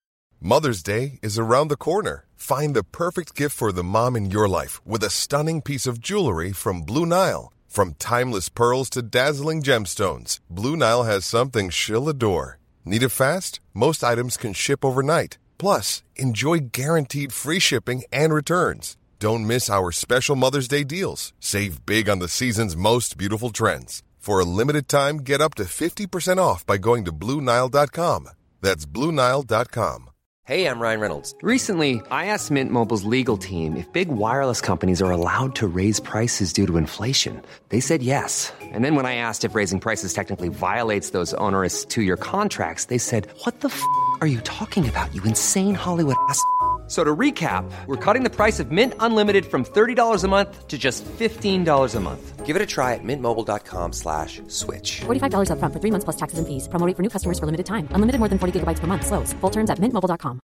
Mother's Day is around the corner. Find the perfect gift for the mom in your life with a stunning piece of jewelry from Blue Nile. From timeless pearls to dazzling gemstones, Blue Nile has something she'll adore. Need it fast? Most items can ship overnight. Plus, enjoy guaranteed free shipping and returns. Don't miss our special Mother's Day deals. Save big on the season's most beautiful trends. For a limited time, get up to fifty percent off by going to Blue Nile dot com. That's Blue Nile dot com. Hey, I'm Ryan Reynolds. Recently, I asked Mint Mobile's legal team if big wireless companies are allowed to raise prices due to inflation. They said yes. And then when I asked if raising prices technically violates those onerous two-year contracts, they said, what the f*** are you talking about, you insane Hollywood ass f- So to recap, we're cutting the price of Mint Unlimited from thirty dollars a month to just fifteen dollars a month. Give it a try at mintmobile.com slash switch. forty-five dollars up front for three months plus taxes and fees. Promo rate for new customers for limited time. Unlimited more than forty gigabytes per month. Slows full terms at mint mobile dot com.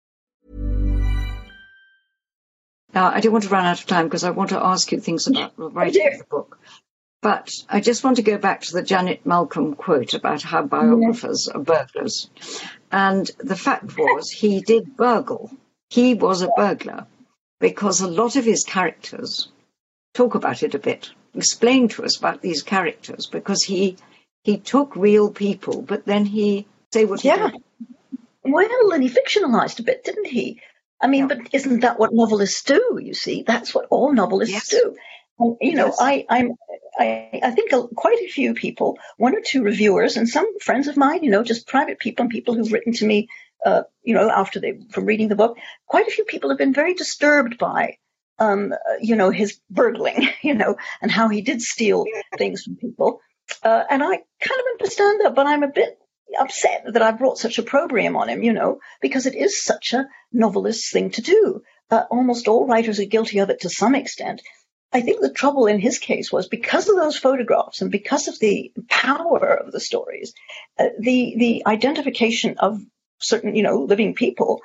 Now, I don't want to run out of time because I want to ask you things about the writing of the book. But I just want to go back to the Janet Malcolm quote about how biographers are burglars. And the fact was he did burgle. He was a burglar because a lot of his characters, talk about it a bit, explain to us about these characters, because he he took real people, but then he say what he yeah. did. Well, and he fictionalized a bit, didn't he? I mean, Yeah. but isn't that what novelists do, you see? That's what all novelists Yes. do. And, you know, Yes. I, I'm, I, I think a, quite a few people, one or two reviewers and some friends of mine, you know, just private people and people who've written to me, uh, you know, after they, from reading the book, quite a few people have been very disturbed by, um, uh, you know, his burgling, you know, and how he did steal things from people. Uh, and I kind of understand that, but I'm a bit upset that I brought such opprobrium on him, you know, because it is such a novelist's thing to do. Uh, almost all writers are guilty of it to some extent. I think the trouble in his case was because of those photographs and because of the power of the stories, uh, the the identification of certain, you know, living people,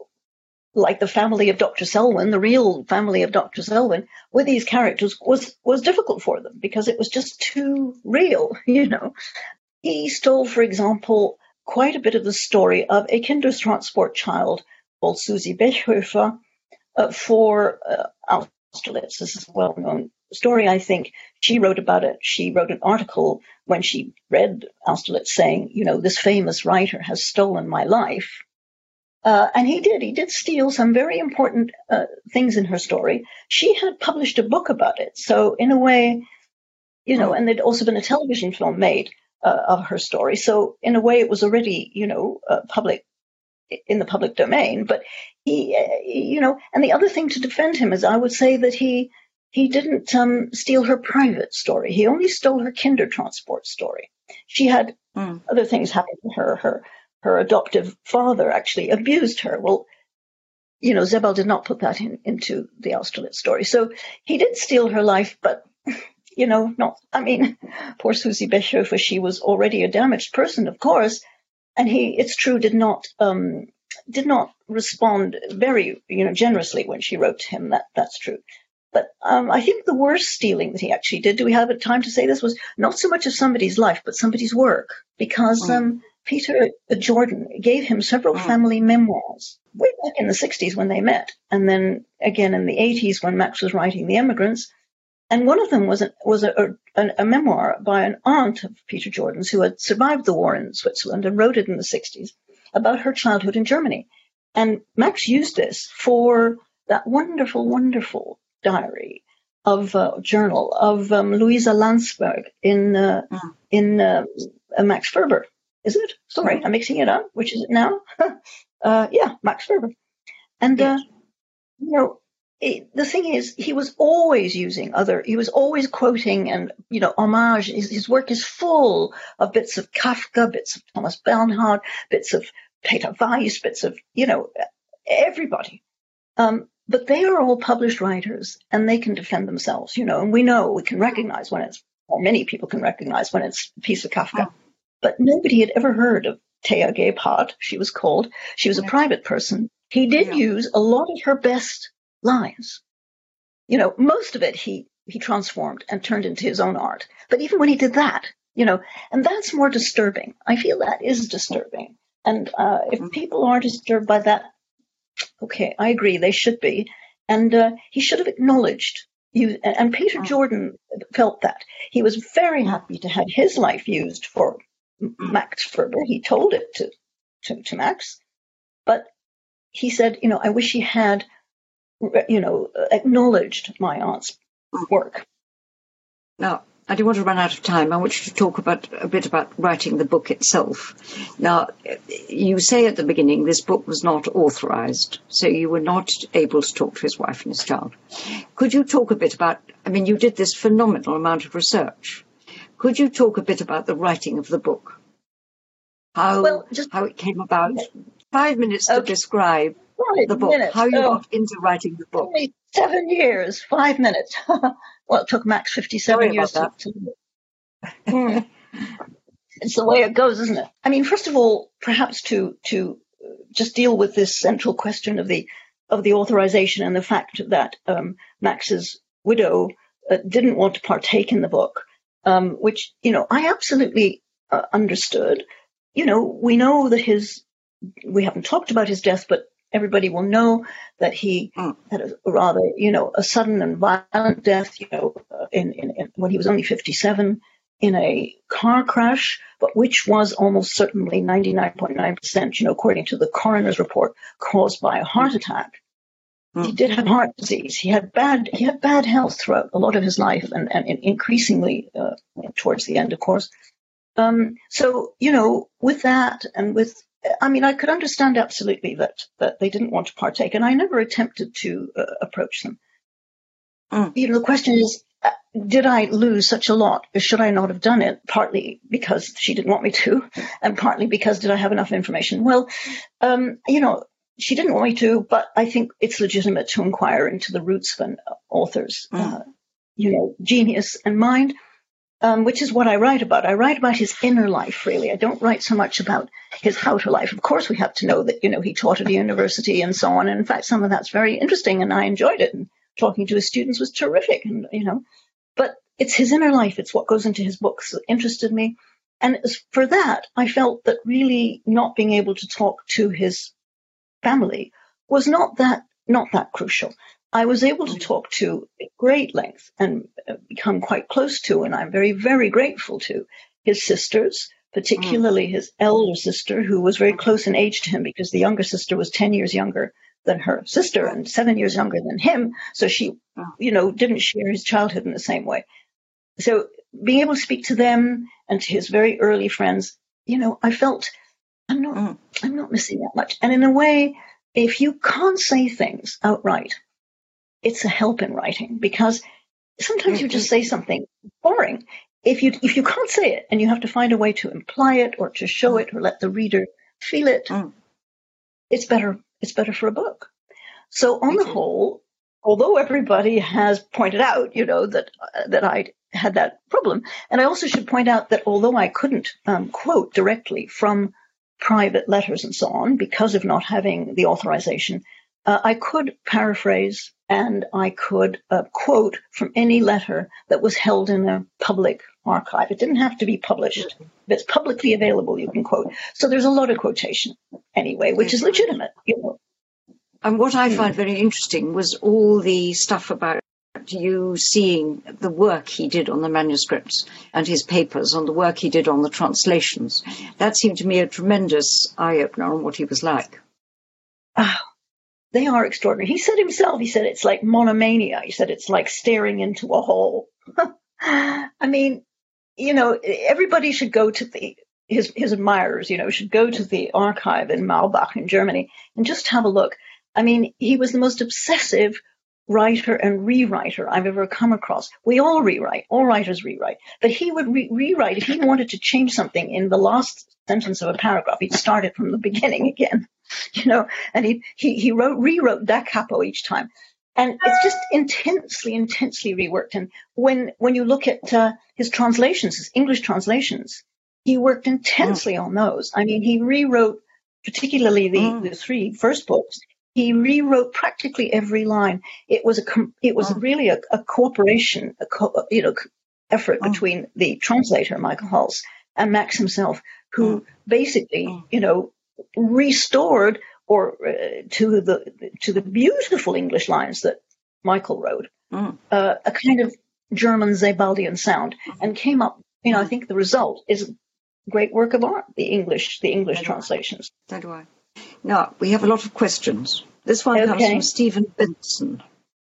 like the family of Doctor Selwyn, the real family of Doctor Selwyn, with these characters was was difficult for them because it was just too real, you know. He stole, for example, quite a bit of the story of a Kindertransport child called Susie Bechhofer uh, for uh, Austerlitz. This is a well-known story, I think. She wrote about it. She wrote an article when she read Austerlitz saying, you know, this famous writer has stolen my life. Uh, and he did. He did steal some very important uh, things in her story. She had published a book about it. So in a way, you know, and there'd also been a television film made uh, of her story. So in a way, it was already, you know, uh, public, in the public domain. But he, uh, you know, and the other thing to defend him is I would say that he he didn't um, steal her private story. He only stole her Kindertransport story. She had mm. other things happen to her. Her her adoptive father actually abused her. Well, you know, Sebald did not put that in, into the Austerlitz story. So he did steal her life, but, you know, not, I mean, poor Susie Bechhofer, she was already a damaged person, of course. And he, it's true, did not, um, did not respond very, you know, generously when she wrote to him. That, that's true. But um, I think the worst stealing that he actually did, do we have time to say this, was not so much of somebody's life, but somebody's work. Because mm. um, Peter Jordan gave him several mm. family memoirs way back in the sixties when they met. And then again in the eighties when Max was writing The Emigrants. And one of them was, a, was a, a, a memoir by an aunt of Peter Jordan's who had survived the war in Switzerland and wrote it in the sixties about her childhood in Germany. And Max used this for that wonderful, wonderful diary of uh, journal of um, Louisa Landsberg in uh, mm. in uh, uh, Max Ferber. Is it? Sorry, I'm mixing it up. Which is it now? uh, yeah, Max Ferber. And yes. uh, you know, it, the thing is, he was always using other. He was always quoting and you know, homage. His, his work is full of bits of Kafka, bits of Thomas Bernhard, bits of Peter Weiss, bits of you know, everybody. Um, But they are all published writers, and they can defend themselves, you know, and we know, we can recognize when it's, or many people can recognize when it's a piece of Kafka. Oh. But nobody had ever heard of Thea Gebhardt, she was called. She was a private person. He did yeah. use a lot of her best lines. You know, most of it he, he transformed and turned into his own art. But even when he did that, you know, and that's more disturbing. I feel that is disturbing. And uh, if people are disturbed by that, okay, I agree, they should be. And uh, he should have acknowledged you. And Peter Jordan felt that. He was very happy to have his life used for Max Ferber. He told it to, to, to Max. But he said, you know, I wish he had, you know, acknowledged my aunt's work. Now, I don't want to run out of time. I want you to talk about a bit about writing the book itself. Now, you say at the beginning this book was not authorized, so you were not able to talk to his wife and his child. Could you talk a bit about, I mean, you did this phenomenal amount of research. Could you talk a bit about the writing of the book? How, well, just, how it came about? Five minutes to okay. describe Five the book, minutes. how you oh. got into writing the book. Only seven years, five minutes. Well, it took Max fifty-seven Sorry years about to, to mm. It's the way it goes, isn't it? I mean, first of all, perhaps to to just deal with this central question of the of the authorization and the fact that um, Max's widow uh, didn't want to partake in the book, um, which, you know, I absolutely uh, understood. You know, we know that his, we haven't talked about his death, but everybody will know that he mm. had a rather, you know, a sudden and violent death, you know, in, in, in when he was only fifty-seven in a car crash, but which was almost certainly ninety-nine point nine percent, you know, according to the coroner's report, caused by a heart mm. attack. Mm. He did have heart disease. He had bad, he had bad health throughout a lot of his life, and, and increasingly uh, towards the end, of course. Um, so, you know, with that and with, I mean, I could understand absolutely that, that they didn't want to partake, and I never attempted to uh, approach them. Mm. You know, the question is, uh, did I lose such a lot? Or should I not have done it? Partly because she didn't want me to, and partly because did I have enough information? Well, um, you know, she didn't want me to, but I think it's legitimate to inquire into the roots of an author's, mm. uh, you know, genius and mind. Um, which is what I write about. I write about his inner life, really. I don't write so much about his outer life. Of course, we have to know that, you know, he taught at a university and so on. And in fact, some of that's very interesting, and I enjoyed it. And talking to his students was terrific, and, you know. But it's his inner life. It's what goes into his books that interested me. And as for that, I felt that really not being able to talk to his family was not that not that crucial. I was able to talk to at great length and become quite close to, and I'm very, very grateful to, his sisters, particularly his elder sister, who was very close in age to him because the younger sister was ten years younger than her sister and seven years younger than him. So she, you know, didn't share his childhood in the same way. So being able to speak to them and to his very early friends, you know, I felt I'm not, I'm not missing that much. And in a way, if you can't say things outright, it's a help in writing, because sometimes you just say something boring. If you if you can't say it and you have to find a way to imply it or to show it or let the reader feel it, mm. it's better it's better for a book. So on the whole, although everybody has pointed out, you know, that uh, that I had that problem, and I also should point out that although I couldn't um, quote directly from private letters and so on because of not having the authorization, uh, I could paraphrase and I could uh, quote from any letter that was held in a public archive. It didn't have to be published. If it's publicly available, you can quote. So there's a lot of quotation anyway, which is legitimate, you know. And what I find very interesting was all the stuff about you seeing the work he did on the manuscripts and his papers on the work he did on the translations. That seemed to me a tremendous eye-opener on what he was like. Ah. They are extraordinary. He said himself, he said it's like monomania. He said it's like staring into a hole. I mean, you know, everybody should go to the, his, his admirers, you know, should go to the archive in Maulbach in Germany and just have a look. I mean, he was the most obsessive writer and rewriter I've ever come across. We all rewrite, all writers rewrite, but he would re- rewrite if he wanted to change something in the last sentence of a paragraph. He'd start it from the beginning again. You know, and he, he, he wrote, rewrote Da Capo each time. And it's just intensely, intensely reworked. And when, when you look at uh, his translations, his English translations, he worked intensely mm. on those. I mean, he rewrote, particularly the, mm. the three first books, he rewrote practically every line. It was a, it was mm. really a, a cooperation, a co- you know, effort mm. between the translator, Michael Hulse, and Max himself, who mm. basically, mm. you know, restored or uh, to the to the beautiful English lines that Michael wrote, mm. uh, a kind of German Sebaldian sound, mm-hmm. and came up. You know, I think the result is a great work of art. The English, the English so translations. So do I. Now we have a lot of questions. This one okay. comes from Stephen Benson,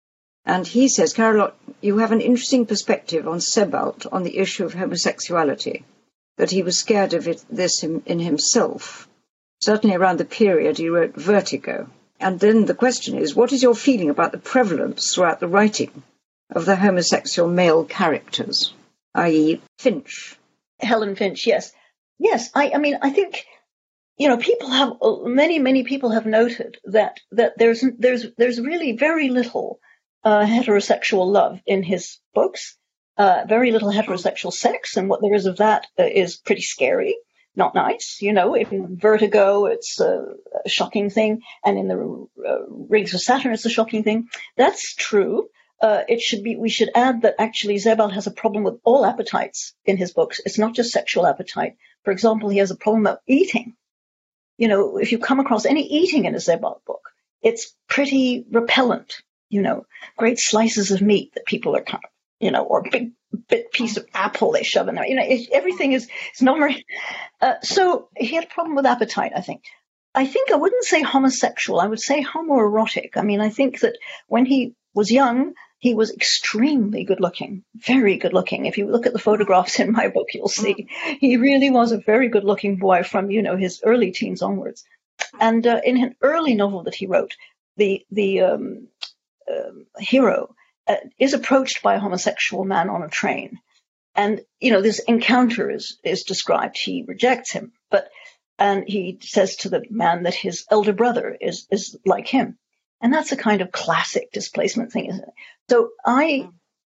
and he says, "Carol, you have an interesting perspective on Sebald on the issue of homosexuality. That he was scared of it, this in, in himself, certainly around the period he wrote Vertigo. And then the question is, what is your feeling about the prevalence throughout the writing of the homosexual male characters, that is. Finch?" Helen Finch, yes. Yes, I, I mean, I think, you know, people have, many, many people have noted that, that there's, there's, there's really very little uh, heterosexual love in his books. Uh, very little heterosexual sex, and what there is of that uh, is pretty scary, not nice. You know, in Vertigo, it's a, a shocking thing, and in the uh, Rings of Saturn, it's a shocking thing. That's true. Uh, it should be. We should add that actually Sebald has a problem with all appetites in his books. It's not just sexual appetite. For example, he has a problem of eating. You know, if you come across any eating in a Sebald book, it's pretty repellent. You know, great slices of meat that people are kind of, you know, or a big bit piece of apple they shove in there. You know, it, everything is, is not very... Uh, so he had a problem with appetite, I think. I think I wouldn't say homosexual. I would say homoerotic. I mean, I think that when he was young, he was extremely good-looking, very good-looking. If you look at the photographs in my book, you'll see he really was a very good-looking boy from, you know, his early teens onwards. And uh, in an early novel that he wrote, the, the um, um, hero... Uh, is approached by a homosexual man on a train. And, you know, this encounter is, is described. He rejects him, but, and he says to the man that his elder brother is, is like him. And that's a kind of classic displacement thing, isn't it? So I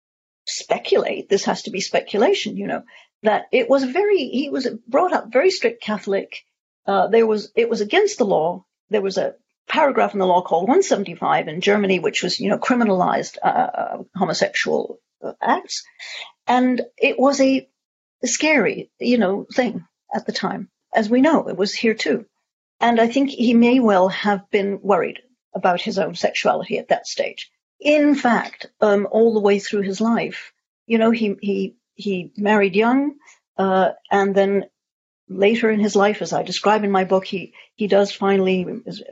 speculate, this has to be speculation, you know, that it was very, he was brought up very strict Catholic. Uh, there was, it was against the law. There was a paragraph in the law called one seventy-five in Germany, which was, you know, criminalized uh, homosexual acts. And it was a scary, you know, thing at the time. As we know, it was here too. And I think he may well have been worried about his own sexuality at that stage. In fact, um, all the way through his life, you know, he, he, he married young, uh, and then later in his life, as I describe in my book, he, he does finally,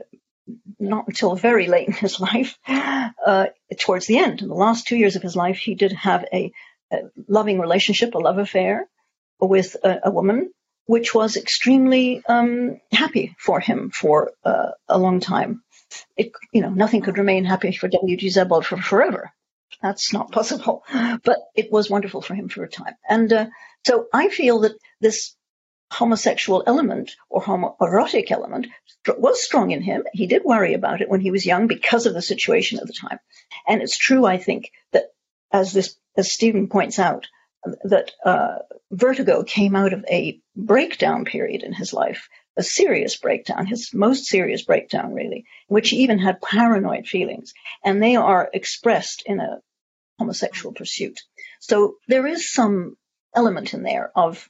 not until very late in his life, uh, towards the end, in the last two years of his life, he did have a, a loving relationship, a love affair with a, a woman, which was extremely um, happy for him for uh, a long time. It, you know, nothing could remain happy for W G Sebald for forever. That's not possible, but it was wonderful for him for a time. And uh, so I feel that this homosexual element or homoerotic element was strong in him. He did worry about it when he was young because of the situation at the time. And it's true, I think, that as this, as Stephen points out, that uh, Vertigo came out of a breakdown period in his life, a serious breakdown, his most serious breakdown, really, in which he even had paranoid feelings. And they are expressed in a homosexual pursuit. So there is some element in there of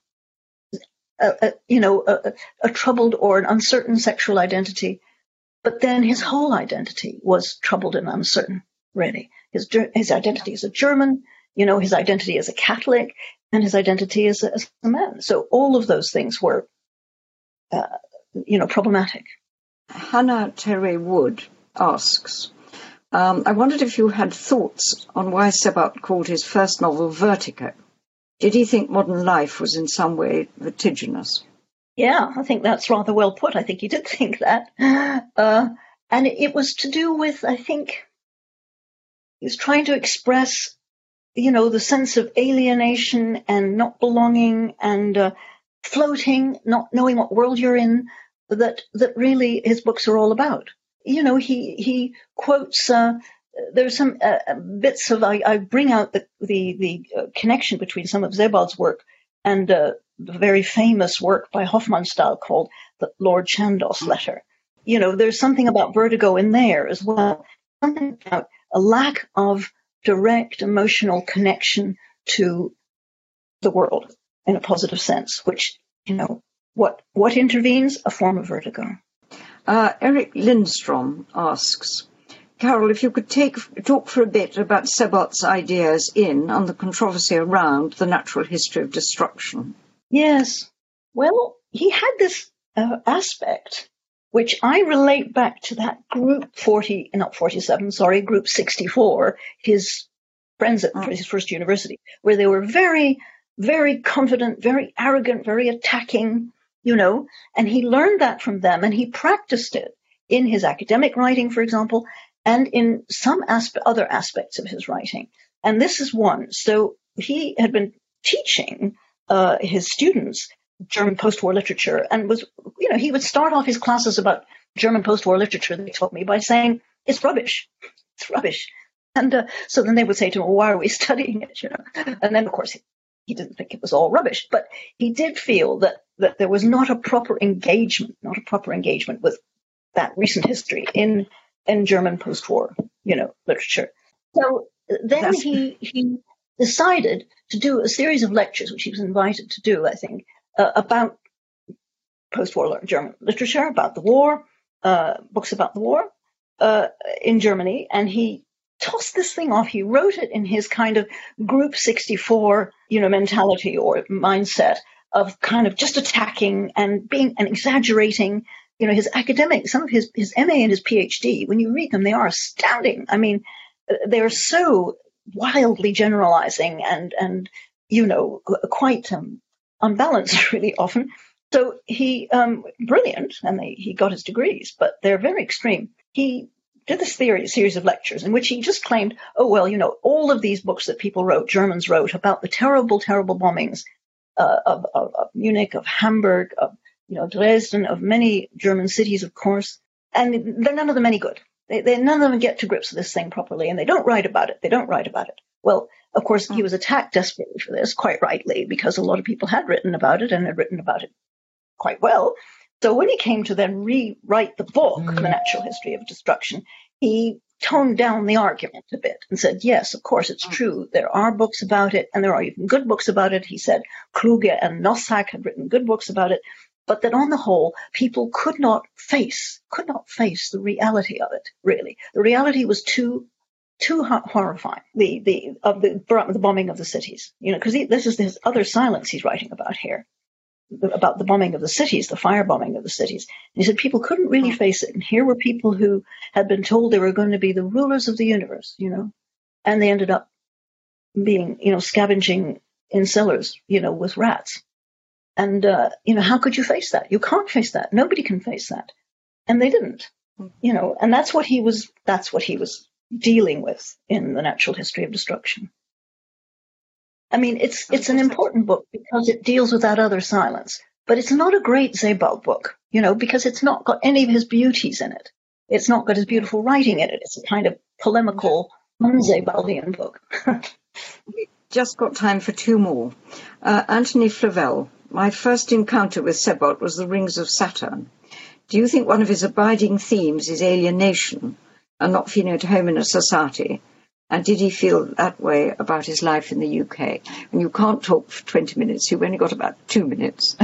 A, a, you know, a, a troubled or an uncertain sexual identity, but then his whole identity was troubled and uncertain, really. His his identity as a German, you know, his identity as a Catholic, and his identity as a, as a man. So all of those things were, uh, you know, problematic. Hannah Terry Wood asks, um, I wondered if you had thoughts on why Sebald called his first novel Vertigo. Did he think modern life was in some way vertiginous? Yeah, I think that's rather well put. I think he did think that. Uh, and it, it was to do with, I think, he was trying to express, you know, the sense of alienation and not belonging and uh, floating, not knowing what world you're in, that that really his books are all about. You know, he, he quotes... Uh, There's some uh, bits of, I, I bring out the the, the uh, connection between some of Sebald's work and uh, the very famous work by Hofmannsthal called the Lord Chandos Letter. You know, there's something about Vertigo in there as well, something about a lack of direct emotional connection to the world in a positive sense, which, you know, what what intervenes? A form of vertigo. Uh, Eric Lindstrom asks, Carol, if you could take, talk for a bit about Sebolt's ideas in on the controversy around the natural history of destruction. Yes. Well, he had this uh, aspect, which I relate back to that group forty, not forty-seven, sorry, group sixty-four, his friends at his first university, where they were very, very confident, very arrogant, very attacking, you know, and he learned that from them and he practiced it in his academic writing, for example, and in some aspe- other aspects of his writing. And this is one. So he had been teaching uh, his students German post-war literature and was, you know, he would start off his classes about German post-war literature, they taught me, by saying, it's rubbish. It's rubbish. And uh, so then they would say to him, well, why are we studying it, you know? And then, of course, he, he didn't think it was all rubbish, but he did feel that, that there was not a proper engagement, not a proper engagement with that recent history in in German post-war, you know, literature. So then That's... he he decided to do a series of lectures, which he was invited to do, I think, uh, about post-war German literature, about the war, uh, books about the war uh, in Germany, and he tossed this thing off. He wrote it in his kind of Group sixty-four, you know, mentality or mindset of kind of just attacking and being and exaggerating. You know, his academic, some of his, his M A and his P H D, when you read them, they are astounding. I mean, they're so wildly generalizing and, and you know, quite um, unbalanced really often. So he, um, brilliant, and they, he got his degrees, but they're very extreme. He did this theory, series of lectures in which he just claimed, oh, well, you know, all of these books that people wrote, Germans wrote about the terrible, terrible bombings uh, of, of, of Munich, of Hamburg, of you know, Dresden, of many German cities, of course, and they're none of them any good. They, they, none of them get to grips with this thing properly, and they don't write about it. They don't write about it. Well, of course, he was attacked desperately for this, quite rightly, because a lot of people had written about it and had written about it quite well. So when he came to then rewrite the book, mm. The Natural History of Destruction, he toned down the argument a bit and said, yes, of course, it's true. There are books about it, and there are even good books about it. He said Kluge and Nossack had written good books about it. But that on the whole, people could not face, could not face the reality of it, really. The reality was too, too horrifying, the, the, of the, the bombing of the cities. You know, because this is his other silence he's writing about here, about the bombing of the cities, the firebombing of the cities. And he said people couldn't really face it. And here were people who had been told they were going to be the rulers of the universe, you know, and they ended up being, you know, scavenging in cellars, you know, with rats. And, uh, you know, how could you face that? You can't face that. Nobody can face that. And they didn't, you know, and that's what he was, that's what he was dealing with in The Natural History of Destruction. I mean, it's, it's an important book because it deals with that other silence, but it's not a great Sebald book, you know, because it's not got any of his beauties in it. It's not got his beautiful writing in it. It's a kind of polemical, un-Sebaldian book. We've just got time for two more. Uh, Anthony Flavel. My first encounter with Sebold was The Rings of Saturn. Do you think one of his abiding themes is alienation and not feeling at home in a society? And did he feel that way about his life in the U K? And you can't talk for twenty minutes. You've only got about two minutes.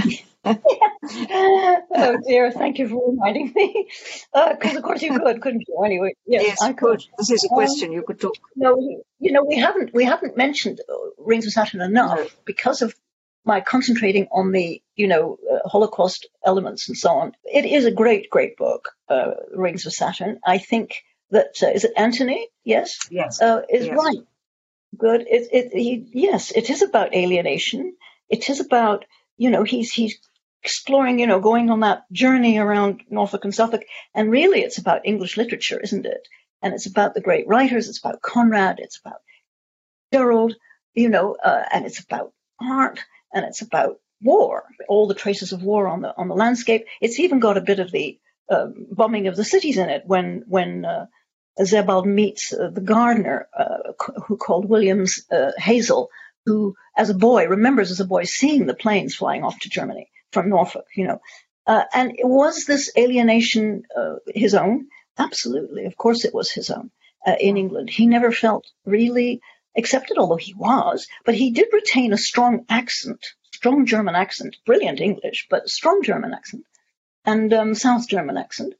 Oh, dear. Thank you for reminding me. Because, uh, of course, you could, couldn't you? Anyway, yes, yes I could. This is a question um, you could talk. No, you know, we haven't, we haven't mentioned Rings of Saturn enough no. because of my concentrating on the, you know, uh, Holocaust elements and so on. It is a great, great book, uh, Rings of Saturn. I think that, uh, is it Anthony? Yes? Yes. Uh, is yes. right. Good. It, it, he, yes, it is about alienation. It is about, you know, he's, he's exploring, you know, going on that journey around Norfolk and Suffolk. And really it's about English literature, isn't it? And it's about the great writers. It's about Conrad. It's about Gerald, you know, uh, and it's about art. And it's about war, all the traces of war on the on the landscape. It's even got a bit of the uh, bombing of the cities in it when when uh, Sebald meets uh, the gardener uh, who called Williams uh, Hazel, who as a boy remembers as a boy seeing the planes flying off to Germany from Norfolk, you know. Uh, and was this alienation uh, his own? Absolutely, of course it was his own uh, in England. He never felt really accepted, although he was, but he did retain a strong accent, strong German accent, brilliant English, but strong German accent, and um, South German accent.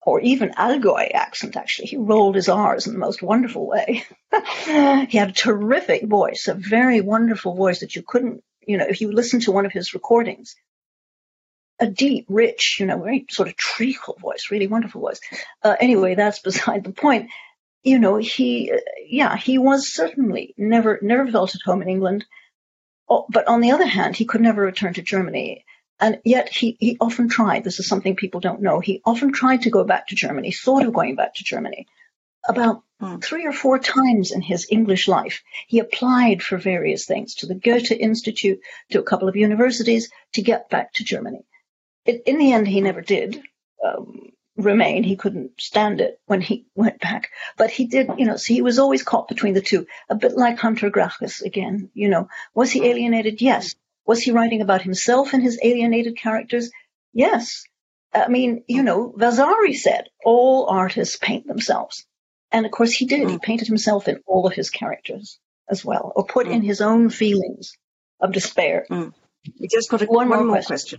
or even Allgäu accent, actually. He rolled his R's in the most wonderful way. He had a terrific voice, a very wonderful voice that you couldn't, you know, if you listen to one of his recordings, a deep, rich, you know, very sort of treacle voice, really wonderful voice. Uh, anyway, that's beside the point. You know, he, uh, yeah, he was certainly never, never felt at home in England. Oh, but on the other hand, he could never return to Germany. And yet he, he often tried. This is something people don't know. He often tried to go back to Germany, thought of going back to Germany. About mm. three or four times in his English life, he applied for various things, to the Goethe Institute, to a couple of universities, to get back to Germany. It, in the end, he never did um, remain. He couldn't stand it when he went back. But he did, you know, so he was always caught between the two, a bit like Hunter Grachus again. You know, was he alienated? Yes. Was he writing about himself and his alienated characters? Yes. I mean, you know, Vasari said all artists paint themselves. And of course he did. He painted himself in all of his characters as well, or put in his own feelings of despair. Mm. We just got a, one, one more question. question.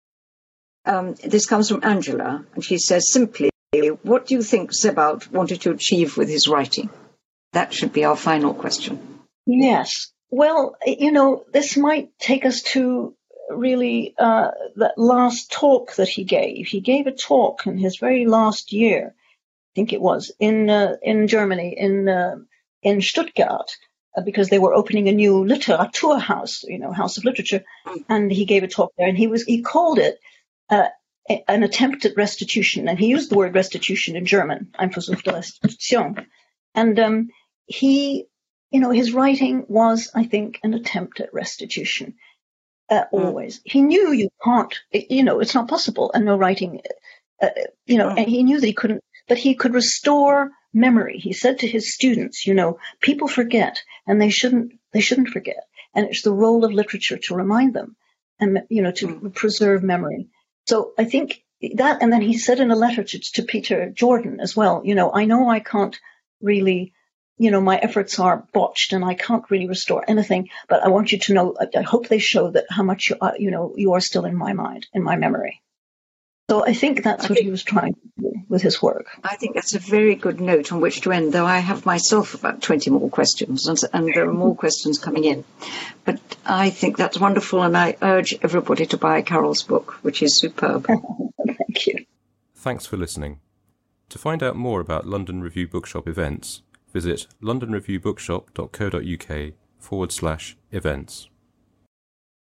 Um, this comes from Angela, and she says simply, what do you think Sebald wanted to achieve with his writing? That should be our final question. Yes. Well, you know, this might take us to really uh, that last talk that he gave. He gave a talk in his very last year, I think it was, in uh, in Germany, in uh, in Stuttgart, uh, because they were opening a new Literaturhaus, you know, House of Literature, and he gave a talk there, and he was he called it uh, an attempt at restitution, and he used the word restitution in German, ein Versuch der Restitution, and um, he. You know, his writing was, I think, an attempt at restitution, uh, always. Mm. He knew you can't, you know, it's not possible, and no writing, uh, you know, mm. and he knew that he couldn't, but he could restore memory. He said to his students, you know, people forget, and they shouldn't, they shouldn't forget. And it's the role of literature to remind them and, you know, to mm. preserve memory. So I think that, and then he said in a letter to, to Peter Jordan as well, you know, I know I can't really, you know, my efforts are botched and I can't really restore anything, but I want you to know, I hope they show that how much, you are, you know, you are still in my mind, in my memory. So I think that's I what think, he was trying to do with his work. I think that's a very good note on which to end, though I have myself about twenty more questions, and, and there are more questions coming in. But I think that's wonderful, and I urge everybody to buy Carol's book, which is superb. Thank you. Thanks for listening. To find out more about London Review Bookshop events, visit londonreviewbookshop.co.uk forward slash events.